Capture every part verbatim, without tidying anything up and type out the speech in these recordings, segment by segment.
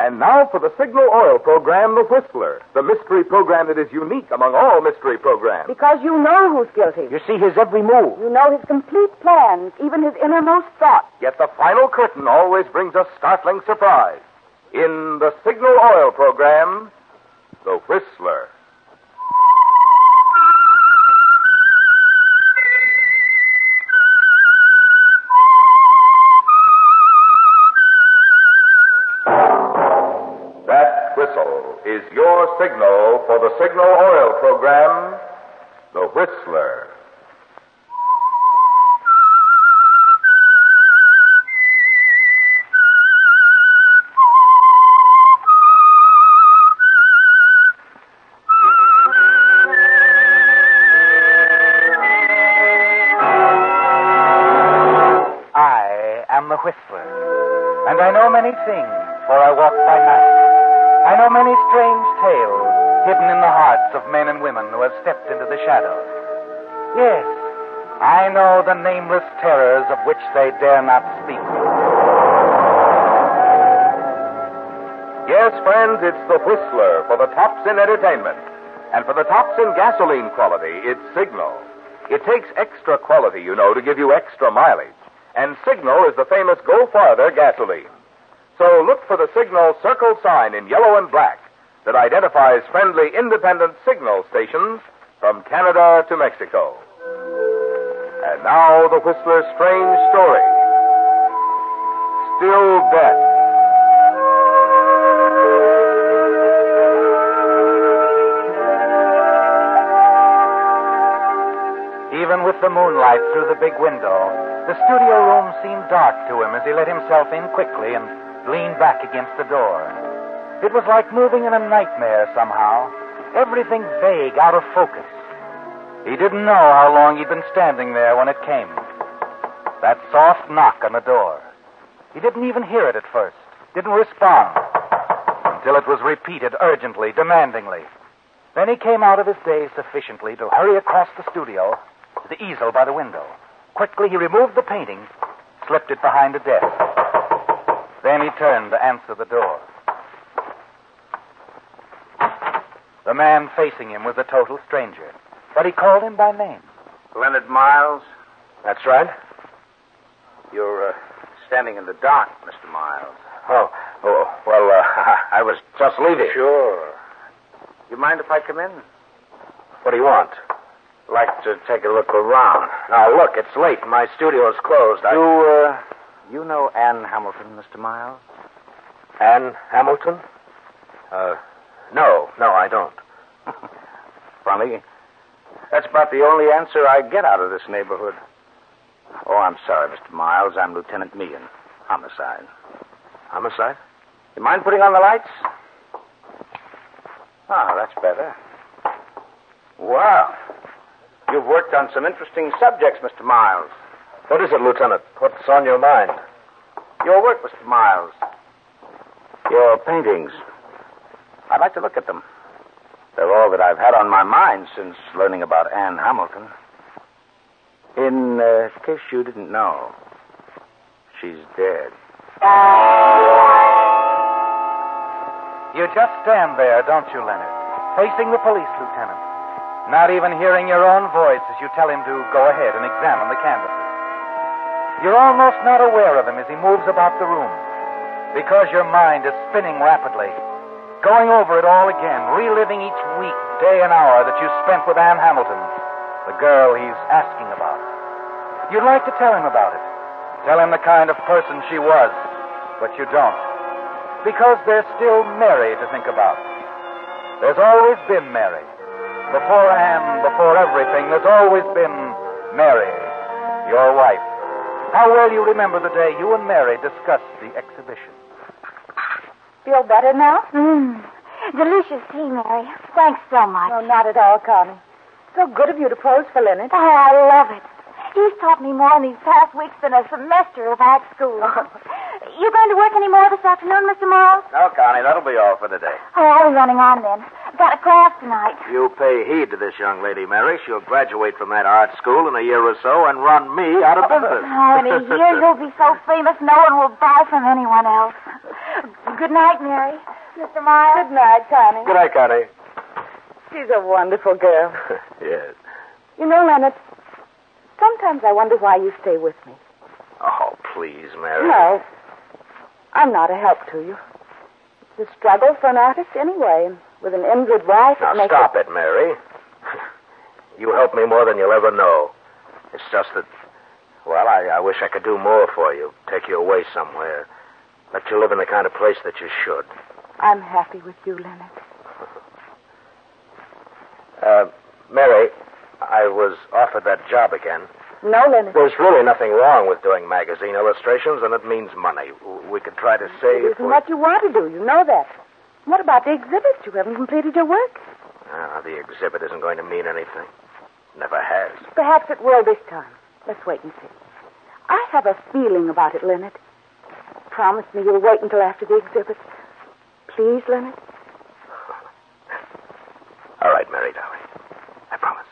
And now for the Signal Oil program, The Whistler, the mystery program that is unique among all mystery programs. Because you know who's guilty. You see his every move. You know his complete plans, even his innermost thoughts. Yet the final curtain always brings a startling surprise. In the Signal Oil program, The Whistler. Whistle is your signal for the Signal Oil program, The Whistler. I am the Whistler, and I know many things, for I walk by night. I know many strange tales hidden in the hearts of men and women who have stepped into the shadows. Yes, I know the nameless terrors of which they dare not speak. Yes, friends, it's the Whistler for the tops in entertainment. And for the tops in gasoline quality, it's Signal. It takes extra quality, you know, to give you extra mileage. And Signal is the famous Go Farther gasoline. So look for the Signal circle sign in yellow and black that identifies friendly independent signal stations from Canada to Mexico. And now the Whistler's strange story. Still Death. Even with the moonlight through the big window, the studio room seemed dark to him as he let himself in quickly and leaned back against the door. It was like moving in a nightmare somehow. Everything vague, out of focus. He didn't know how long he'd been standing there when it came. That soft knock on the door. He didn't even hear it at first. Didn't respond. Until it was repeated urgently, demandingly. Then he came out of his daze sufficiently to hurry across the studio to the easel by the window. Quickly he removed the painting, slipped it behind a desk. Then he turned to answer the door. The man facing him was a total stranger, but he called him by name. Leonard Miles? That's right. You're uh, standing in the dark, Mister Miles. Oh, oh well, uh, I was just leaving. Sure. You mind if I come in? What do you want? Like to take a look around. Now, look, it's late. My studio is closed. I... You, uh, you know Ann Hamilton, Mister Miles? Ann Hamilton? Uh, no, no, I don't. Funny. That's about the only answer I get out of this neighborhood. Oh, I'm sorry, Mister Miles. I'm Lieutenant Meehan. Homicide. Homicide? You mind putting on the lights? Ah, that's better. Wow. You've worked on some interesting subjects, Mister Miles. What is it, Lieutenant? What's on your mind? Your work, Mister Miles. Your paintings. I'd like to look at them. They're all that I've had on my mind since learning about Ann Hamilton. In uh, case you didn't know, she's dead. You just stand there, don't you, Leonard? Facing the police lieutenant. Not even hearing your own voice as you tell him to go ahead and examine the canvases. You're almost not aware of him as he moves about the room, because your mind is spinning rapidly, going over it all again, reliving each week, day, and hour that you spent with Ann Hamilton, the girl he's asking about. You'd like to tell him about it, tell him the kind of person she was, but you don't, because there's still Mary to think about. There's always been Mary. Before Anne, before everything, there's always been Mary, your wife. How well you remember the day you and Mary discussed the exhibition. Feel better now? Mmm. Delicious tea, Mary. Thanks so much. No, not at all, Connie. So good of you to pose for Leonard. Oh, I love it. He's taught me more in these past weeks than a semester of art school. You going to work any more this afternoon, Mister Miles? No, Connie, that'll be all for today. Oh, I'll be running on then. I've got a class tonight. You pay heed to this young lady, Mary. She'll graduate from that art school in a year or so and run me out of business. Oh, in a year you'll be so famous no one will buy from anyone else. Good night, Mary. Mister Miles. Good night, Connie. Good night, Connie. She's a wonderful girl. Yes. You know, Leonard, sometimes I wonder why you stay with me. Oh, please, Mary. No, I'm not a help to you. It's a struggle for an artist anyway, and with an injured wife, Now, it makes stop it, Mary. You help me more than you'll ever know. It's just that, well, I, I wish I could do more for you. Take you away somewhere. Let you live in the kind of place that you should. I'm happy with you, Leonard. Uh, Mary, I was offered that job again. No, Leonard. There's really nothing wrong with doing magazine illustrations, and it means money. We could try to save... It isn't what you want to do. You know that. What about the exhibit? You haven't completed your work. Ah, the exhibit isn't going to mean anything. Never has. Perhaps it will this time. Let's wait and see. I have a feeling about it, Leonard. Promise me you'll wait until after the exhibit. Please, Leonard? All right, Mary, darling. I promise.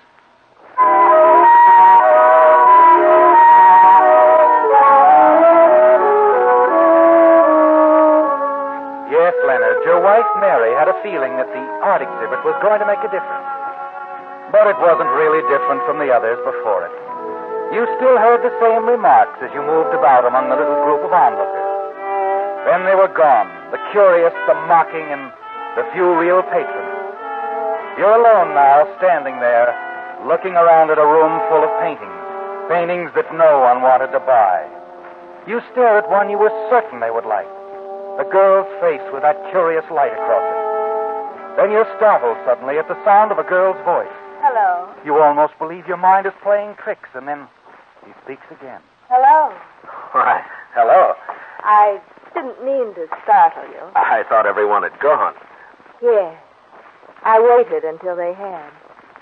Yes, Leonard, your wife Mary had a feeling that the art exhibit was going to make a difference. But it wasn't really different from the others before it. You still heard the same remarks as you moved about among the little group of onlookers. Then they were gone, the curious, the mocking, and the few real patrons. You're alone now, standing there, looking around at a room full of paintings, paintings that no one wanted to buy. You stare at one you were certain they would like, the girl's face with that curious light across it. Then you're startled suddenly at the sound of a girl's voice. Hello. You almost believe your mind is playing tricks, and then he speaks again. Hello. Why, hello. I didn't mean to startle you. I thought everyone had gone. Yes. I waited until they had.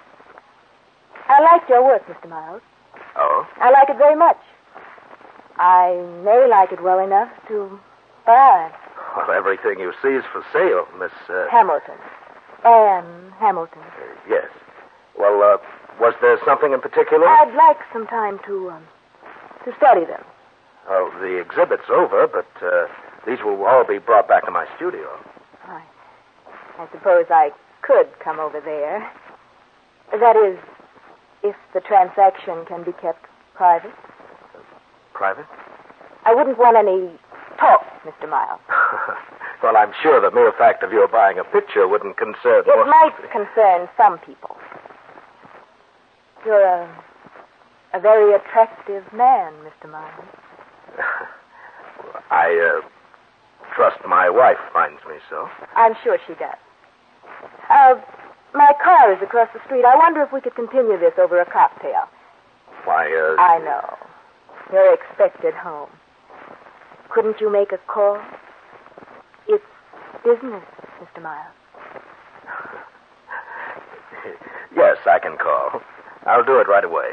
I liked your work, Mister Miles. Oh? I like it very much. I may like it well enough to buy. Well, everything you see is for sale, Miss... Uh... Hamilton. Anne Hamilton. Uh, yes. Well, uh, was there something in particular? I'd like some time to, um, to study them. Well, the exhibit's over, but uh, these will all be brought back to my studio. I, I suppose I could come over there. That is, if the transaction can be kept private. Private? I wouldn't want any talk, Mister Miles. Well, I'm sure the mere fact of your buying a picture wouldn't concern... It most... might concern some people. You're a, a very attractive man, Mister Miles. I, uh, trust my wife finds me so. I'm sure she does. Uh, my car is across the street. I wonder if we could continue this over a cocktail. Why, uh... I know. You're expected home. Couldn't you make a call? It's business, Mister Miles. Yes, I can call. I'll do it right away.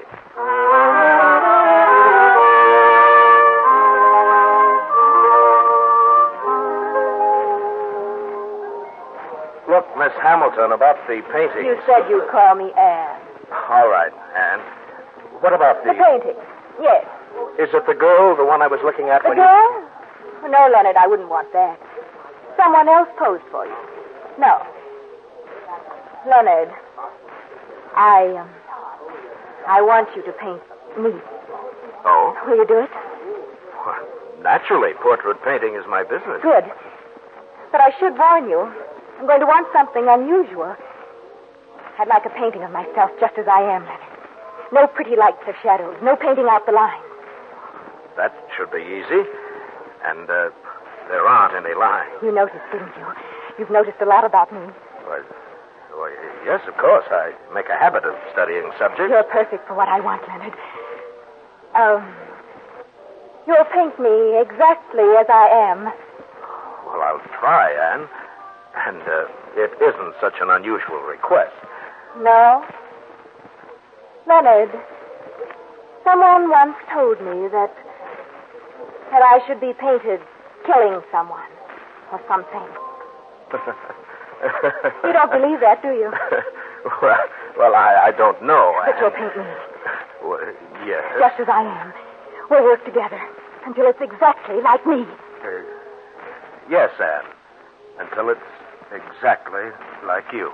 Look, Miss Hamilton, about the painting. You said you'd call me Anne. All right, Anne. What about the... The painting, yes. Is it the girl, the one I was looking at The when girl? You... No, Leonard, I wouldn't want that. Someone else posed for you. No. Leonard, I, um, I want you to paint me. Oh? Will you do it? Well, naturally, portrait painting is my business. Good. But I should warn you, I'm going to want something unusual. I'd like a painting of myself just as I am, Leonard. No pretty lights or shadows. No painting out the lines. That should be easy. And, uh, there aren't any lines. You noticed, didn't you? You've noticed a lot about me. Well, well, yes, of course. I make a habit of studying subjects. You're perfect for what I want, Leonard. Um, you'll paint me exactly as I am. Well, I'll try, Anne. And, uh, it isn't such an unusual request. No? Leonard, someone once told me that that I should be painted killing someone or something. You don't believe that, do you? well, well I, I don't know. But you'll paint me. Well, yes. Just as I am. We'll work together until it's exactly like me. Uh, yes, Anne. Until it's exactly like you.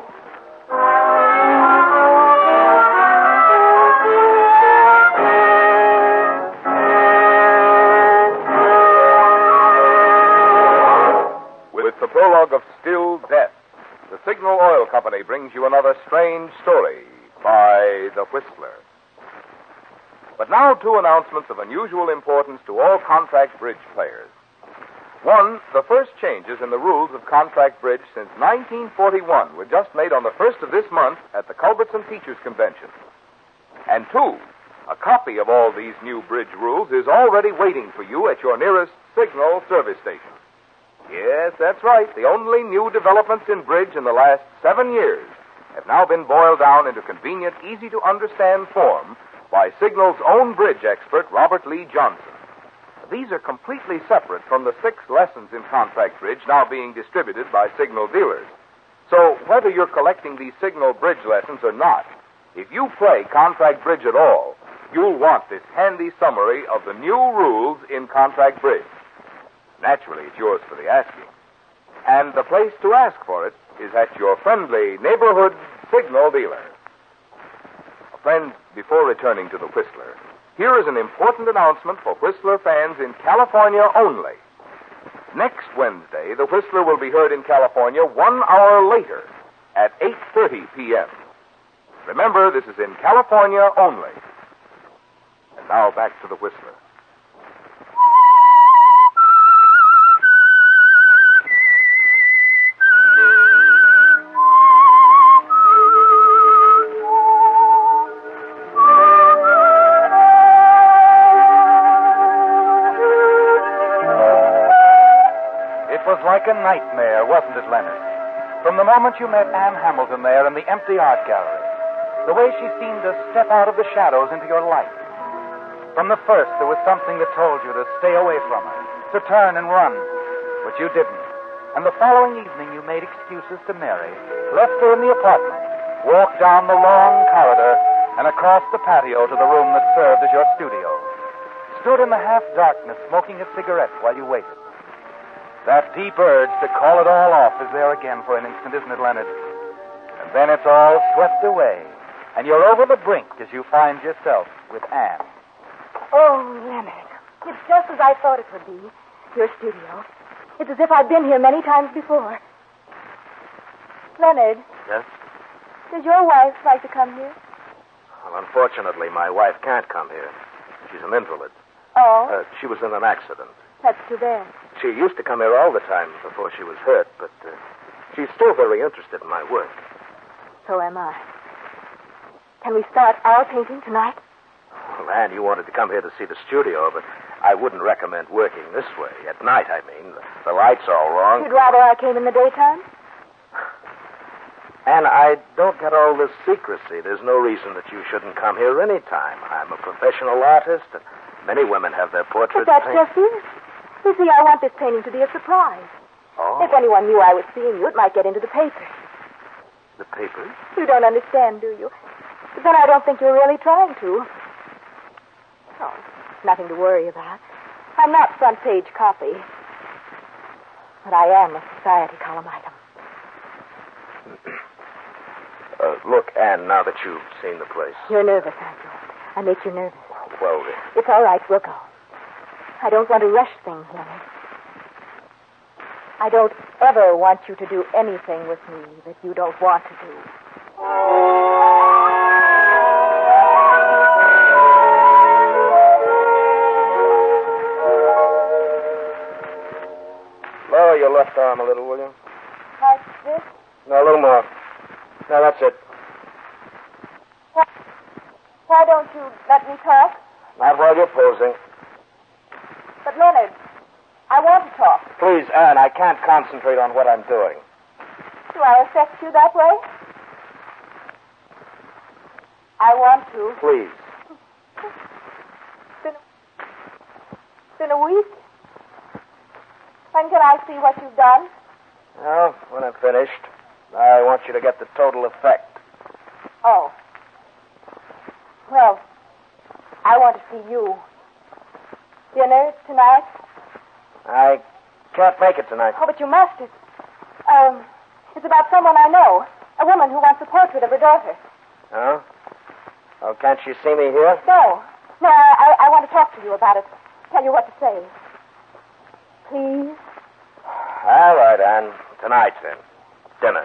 With the prologue of Still Death, the Signal Oil Company brings you another strange story by The Whistler. But now, two announcements of unusual importance to all contract bridge players. One, the first changes in the rules of contract bridge since nineteen forty-one were just made on the first of this month at the Culbertson Teachers Convention. And two, a copy of all these new bridge rules is already waiting for you at your nearest Signal service station. Yes, that's right. The only new developments in bridge in the last seven years have now been boiled down into convenient, easy-to-understand form by Signal's own bridge expert, Robert Lee Johnson. These are completely separate from the six lessons in contract bridge now being distributed by Signal dealers. So whether you're collecting these Signal bridge lessons or not, if you play contract bridge at all, you'll want this handy summary of the new rules in contract bridge. Naturally, it's yours for the asking. And the place to ask for it is at your friendly neighborhood Signal dealer. Friends, before returning to the Whistler, here is an important announcement for Whistler fans in California only. Next Wednesday, the Whistler will be heard in California one hour later at eight thirty p.m. Remember, this is in California only. And now back to the Whistler. Like a nightmare, wasn't it, Leonard? From the moment you met Anne Hamilton there in the empty art gallery, the way she seemed to step out of the shadows into your life. From the first, there was something that told you to stay away from her, to turn and run, but you didn't. And the following evening, you made excuses to Mary, left her in the apartment, walked down the long corridor, and across the patio to the room that served as your studio. Stood in the half-darkness, smoking a cigarette while you waited. That deep urge to call it all off is there again for an instant, isn't it, Leonard? And then it's all swept away, and you're over the brink as you find yourself with Anne. Oh, Leonard, it's just as I thought it would be. Your studio. It's as if I'd been here many times before. Leonard. Yes? Does your wife like to come here? Well, unfortunately, my wife can't come here. She's an invalid. Oh? Uh, she was in an accident. That's too bad. She used to come here all the time before she was hurt, but uh, she's still very interested in my work. So am I. Can we start our painting tonight? Well, Anne, you wanted to come here to see the studio, but I wouldn't recommend working this way. At night, I mean. The, the light's all wrong. You'd rather I came in the daytime? Anne, I don't get all this secrecy. There's no reason that you shouldn't come here any time. I'm a professional artist, and many women have their portraits But that's painted. just it. You see, I want this painting to be a surprise. Oh. If anyone knew I was seeing you, it might get into the papers. The papers? You don't understand, do you? But then I don't think you're really trying to. Oh, nothing to worry about. I'm not front page copy. But I am a society column item. Uh, look, Anne, now that you've seen the place. You're nervous, aren't you? I make you nervous. Well, uh, It's all right. We'll go. I don't want to rush things, Leonard. I don't ever want you to do anything with me that you don't want to do. lower your left arm a little, will you? Like this? No, a little more. Now, that's it. Why, why don't you let me talk? Not while you're posing. But, Leonard, I want to talk. Please, Anne, I can't concentrate on what I'm doing. Do I affect you that way? I want to. Please. Been, been a week? When can I see what you've done? Well, when I'm finished, I want you to get the total effect. Oh. Well, I want to see you. Dinner tonight? I can't make it tonight. Oh, but you must. It's, um, it's about someone I know. A woman who wants a portrait of her daughter. Oh? Oh, can't she see me here? No. No, I, I, I want to talk to you about it. Tell you what to say. Please? All right, Anne. Tonight, then. Dinner.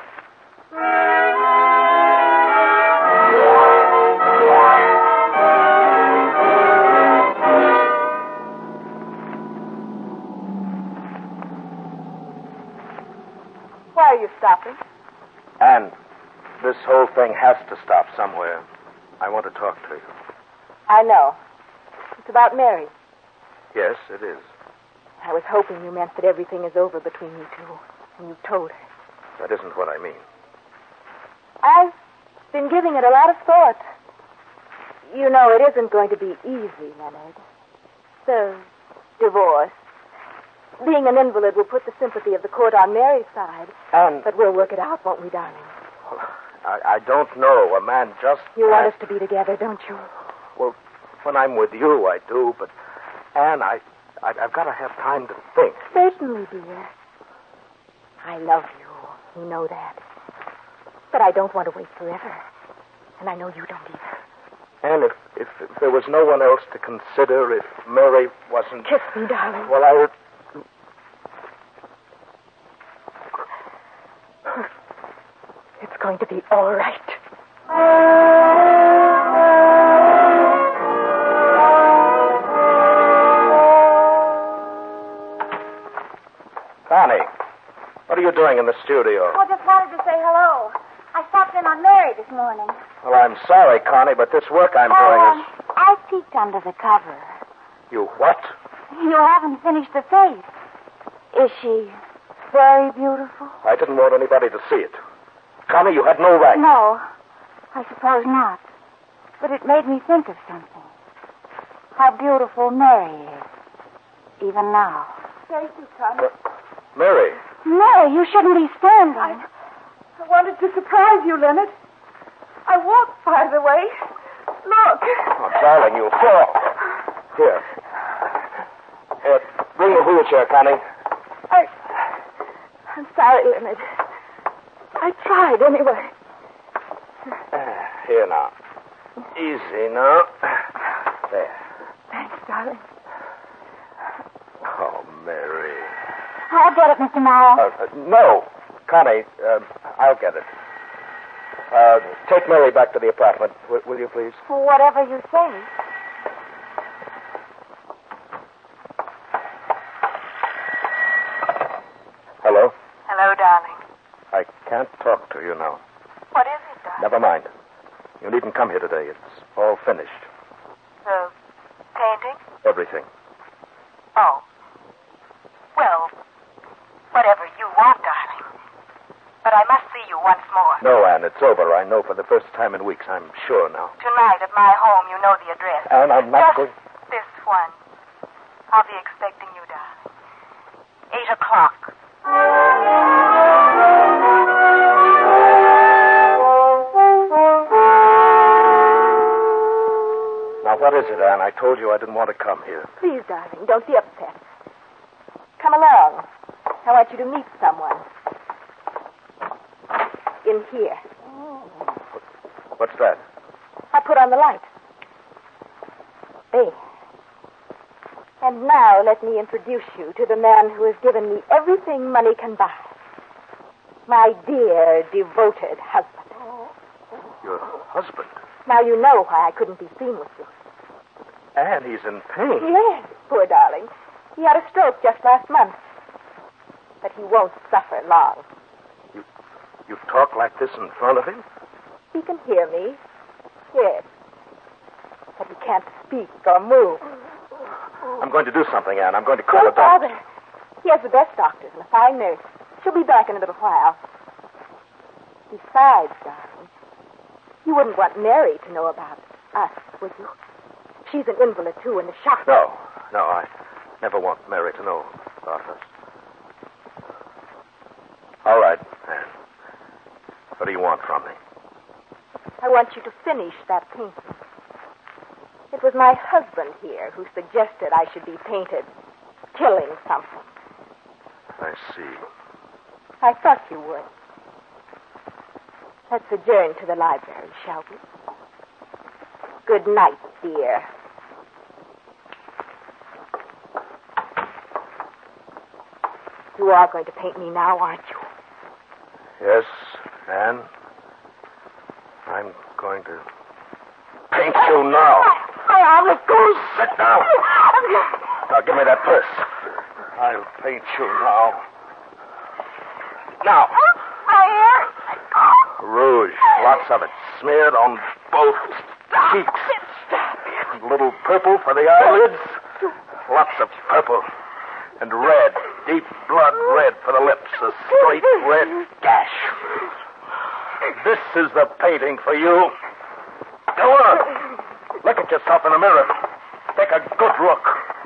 Why are you stopping? Anne, this whole thing has to stop somewhere. I want to talk to you. I know. It's about Mary. Yes, it is. I was hoping you meant that everything is over between you two, and you've told her. That isn't what I mean. I've been giving it a lot of thought. You know, it isn't going to be easy, Leonard. The divorce. Being an invalid will put the sympathy of the court on Mary's side. Anne... But we'll work it out, won't we, darling? I, I don't know. A man just... You want I... us to be together, don't you? Well, when I'm with you, I do, but... Anne, I, I, I've got to have time to think. Certainly, dear. I love you. You know that. But I don't want to wait forever. And I know you don't either. Anne, if, if, if there was no one else to consider, if Mary wasn't... Kiss me, darling. Well, I would... It's going to be all right. Connie, what are you doing in the studio? Oh, just wanted to say hello. I stopped in on Mary this morning. Well, I'm sorry, Connie, but this work I'm oh, doing um, is... I peeked under the cover. You what? You haven't finished the face. Is she very beautiful? I didn't want anybody to see it. Connie, you had no right. No, I suppose not. But it made me think of something. How beautiful Mary is, even now. Thank you, Connie. Uh, Mary. Mary, you shouldn't be standing. I, I wanted to surprise you, Leonard. I walked, by the way. Look. Oh, darling, you'll fall. Here. Here, bring the wheelchair, Connie. I... I'm sorry, Leonard. I tried anyway. Uh, here now. Easy now. There. Thanks, darling. Oh, Mary. I'll get it, Mister Miles. Uh, uh, no. Connie, uh, I'll get it. Uh, take Mary back to the apartment, will, will you, please? Whatever you say. Hello? Hello, darling. I can't talk to you now. What is it, darling? Never mind. You needn't come here today. It's all finished. The painting? Everything. Oh. Well, whatever you want, darling. But I must see you once more. No, Anne, it's over. I know for the first time in weeks. I'm sure now. Tonight at my home, you know the address. Anne, I'm not Just going... this one. I'll be expecting you, darling. Eight o'clock. Now, what is it, Anne? I told you I didn't want to come here. Please, darling, don't be upset. Come along. I want you to meet someone. In here. What's that? I put on the light. There. And now let me introduce you to the man who has given me everything money can buy. My dear, devoted husband. Your husband? Now you know why I couldn't be seen with you. Anne, he's in pain. Yes, poor darling. He had a stroke just last month. But he won't suffer long. You, you talk like this in front of him? He can hear me. Yes. But he can't speak or move. I'm going to do something, Anne. I'm going to call Don't a doctor. bother. He has the best doctors and a fine nurse. She'll be back in a little while. Besides, darling, you wouldn't want Mary to know about us, would you? She's an invalid, too, in the shock. No, no, I never want Mary to know about us. All right, Anne. What do you want from me? I want you to finish that painting. It was my husband here who suggested I should be painted killing something. I see. I thought you would. Let's adjourn to the library, shall we? Good night, dear. You are going to paint me now, aren't you? Yes, Anne. I'm going to paint you now. My arm is goose. Sit down. Now, give me that purse. I'll paint you now. Now. Rouge, lots of it, smeared on both cheeks. A little purple for the eyelids. Lots of purple. And red, deep blood red for the lips. A straight red gash. This is the painting for you. Go on. Look at yourself in the mirror. Take a good look.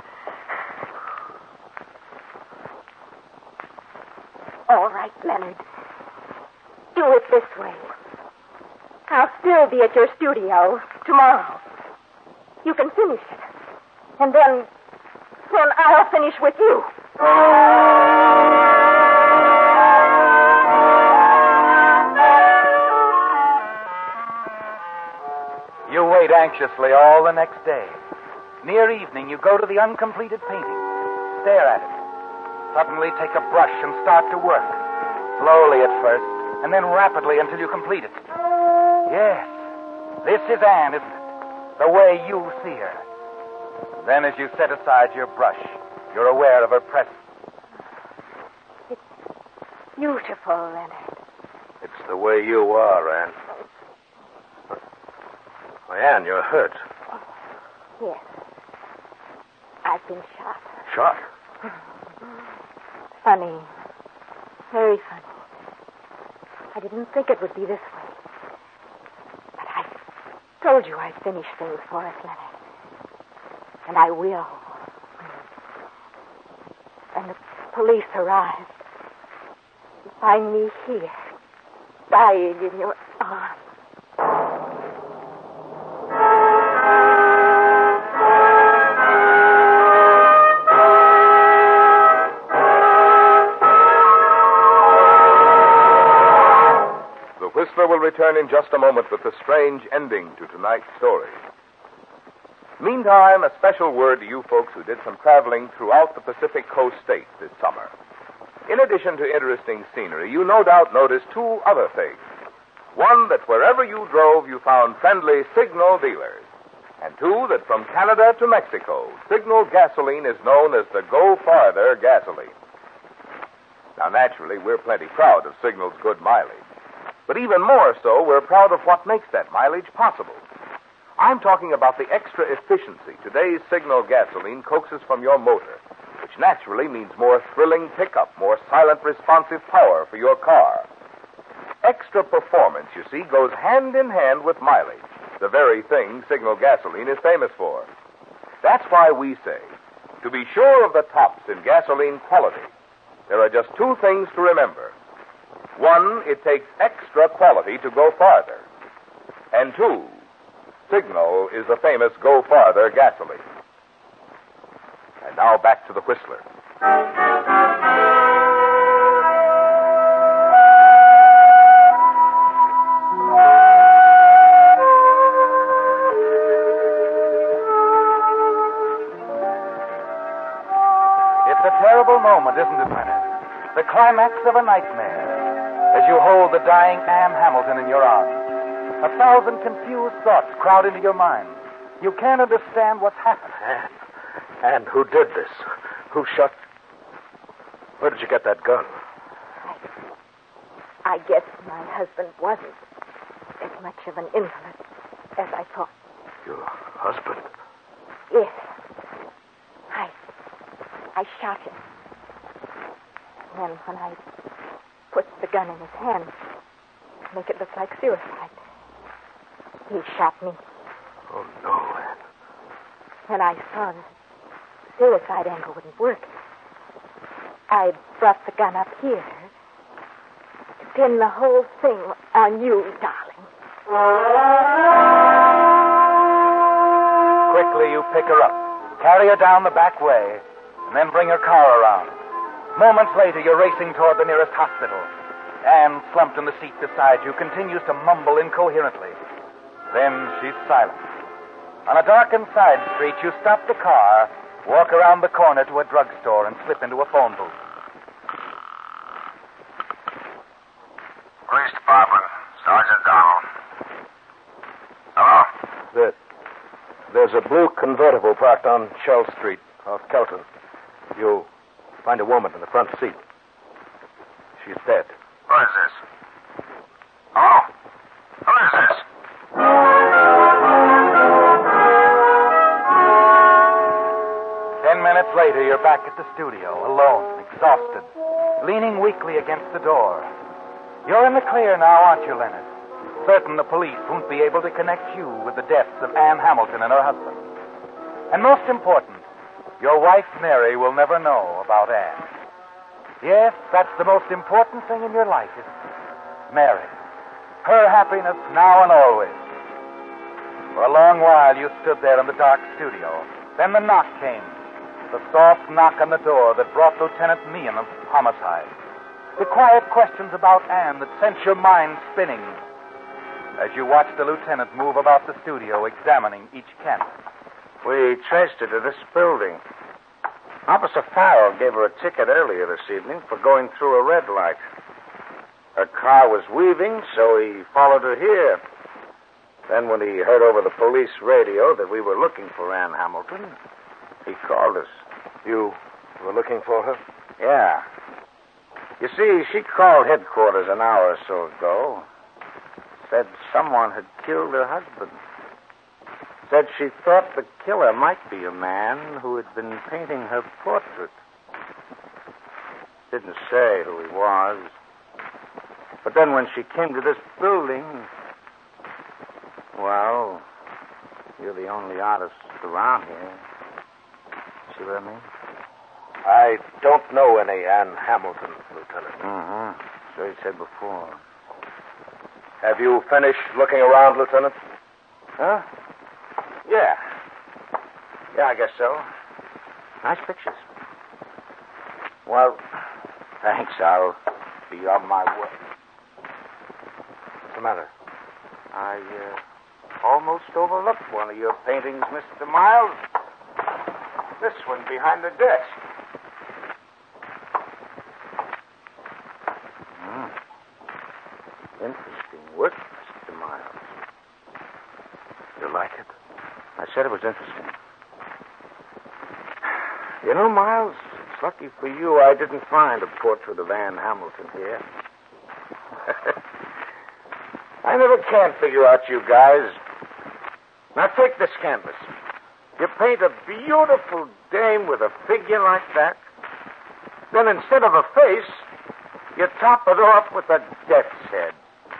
All right, Leonard. Do it this way. I'll still be at your studio tomorrow. You can finish it. And then, then I'll finish with you. You wait anxiously all the next day. Near evening, you go to the uncompleted painting. Stare at it. Suddenly take a brush and start to work. Slowly at first, and then rapidly until you complete it. Yes, this is Anne, isn't it? The way you see her. Then as you set aside your brush, you're aware of her presence. It's beautiful, Leonard. It's the way you are, Anne. Oh, Anne, you're hurt. Yes. I've been shot. Shot? Funny. Very funny. I didn't think it would be this way. But I told you I'd finish things for us, Leonard. And I will. And the police arrive. You find me here, dying in your arms. The Whistler will return in just a moment with the strange ending to tonight's story. Meantime, a special word to you folks who did some traveling throughout the Pacific Coast states this summer. In addition to interesting scenery, you no doubt noticed two other things. One, that wherever you drove, you found friendly Signal dealers. And two, that from Canada to Mexico, Signal gasoline is known as the Go Farther gasoline. Now, naturally, we're plenty proud of Signal's good mileage. But even more so, we're proud of what makes that mileage possible. I'm talking about the extra efficiency today's Signal gasoline coaxes from your motor, which naturally means more thrilling pickup, more silent, responsive power for your car. Extra performance, you see, goes hand in hand with mileage, the very thing Signal gasoline is famous for. That's why we say, to be sure of the tops in gasoline quality, there are just two things to remember. One, it takes extra quality to go farther. And two, Signal is the famous Go Farther gasoline. And now back to the Whistler. It's a terrible moment, isn't it, Leonard? The climax of a nightmare. As you hold the dying Anne Hamilton in your arms, a thousand confused thoughts crowd into your mind. You can't understand what's happened. Anne. Anne, who did this? Who shot? Where did you get that gun? I, I guess my husband wasn't as much of an invalid as I thought. Your husband? Yes. I, I shot him. And when I put the gun in his hand to make it look like suicide, he shot me. Oh, no, Anne. When I saw the suicide angle wouldn't work, I brought the gun up here pin the whole thing on you, darling. Quickly, you pick her up, carry her down the back way, and then bring her car around. Moments later, you're racing toward the nearest hospital. Anne, slumped in the seat beside you, continues to mumble incoherently. Then she's silent. On a darkened side street, you stop the car, walk around the corner to a drugstore, and slip into a phone booth. Police Department, Sergeant Donald. Hello? There, there's a blue convertible parked on Shell Street off Kelton. You find a woman in the front seat. She's dead. Who is this? Oh, who is this? Ten minutes later, you're back at the studio, alone, exhausted, leaning weakly against the door. You're in the clear now, aren't you, Leonard? Certain the police won't be able to connect you with the deaths of Anne Hamilton and her husband. And most important, your wife, Mary, will never know about Anne. Yes, that's the most important thing in your life, isn't it? Mary. Her happiness now and always. For a long while, you stood there in the dark studio. Then the knock came. The soft knock on the door that brought Lieutenant Meehan of homicide. The quiet questions about Anne that sent your mind spinning. As you watched the lieutenant move about the studio, examining each canvas. We traced her to this building. Officer Farrell gave her a ticket earlier this evening for going through a red light. Her car was weaving, so he followed her here. Then when he heard over the police radio that we were looking for Anne Hamilton, he called us. You were looking for her? Yeah. You see, she called headquarters an hour or so ago. Said someone had killed her husband. Said she thought the killer might be a man who had been painting her portrait. Didn't say who he was. But then when she came to this building, well, you're the only artist around here. See what I mean? I don't know any Anne Hamilton, Lieutenant. Mm-hmm. So you said before. Have you finished looking around, Lieutenant? Huh? Yeah. Yeah, I guess so. Nice pictures. Well, thanks. I'll be on my way. What's the matter? I uh, almost overlooked one of your paintings, Mister Miles. This one behind the desk. Hmm. Interesting work, Mister Miles. You like it? I said it was interesting. You know, Miles, it's lucky for you I didn't find a portrait of Anne Hamilton here. I never can figure out you guys. Now take this canvas. You paint a beautiful dame with a figure like that. Then instead of a face, you top it off with a death's head.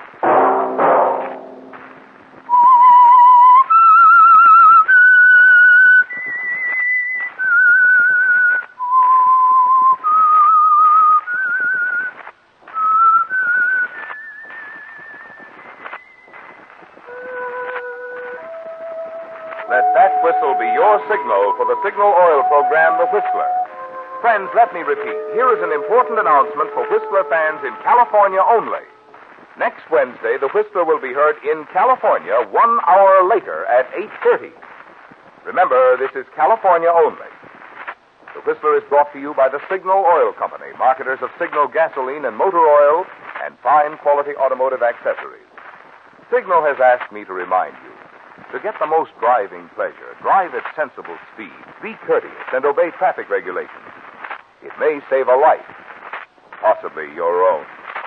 Let that whistle be your signal for the Signal Oil program, The Whistler. Friends, let me repeat. Here is an important announcement for Whistler fans in California only. Next Wednesday, The Whistler will be heard in California one hour later at eight thirty. Remember, this is California only. The Whistler is brought to you by the Signal Oil Company, marketers of Signal gasoline and motor oil and fine quality automotive accessories. Signal has asked me to remind you, to get the most driving pleasure, drive at sensible speed, be courteous, and obey traffic regulations. It may save a life, possibly your own.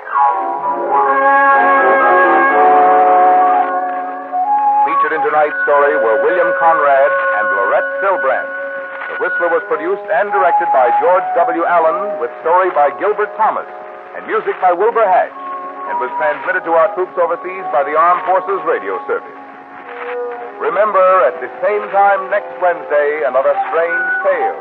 Featured in tonight's story were William Conrad and Lorette Silbrand. The Whistler was produced and directed by George W. Allen, with story by Gilbert Thomas and music by Wilbur Hatch, and was transmitted to our troops overseas by the Armed Forces Radio Service. Remember, at the same time next Wednesday, another strange tale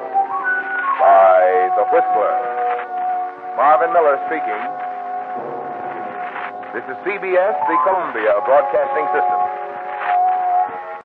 by The Whistler. Marvin Miller speaking. This is C B S, the Columbia Broadcasting System.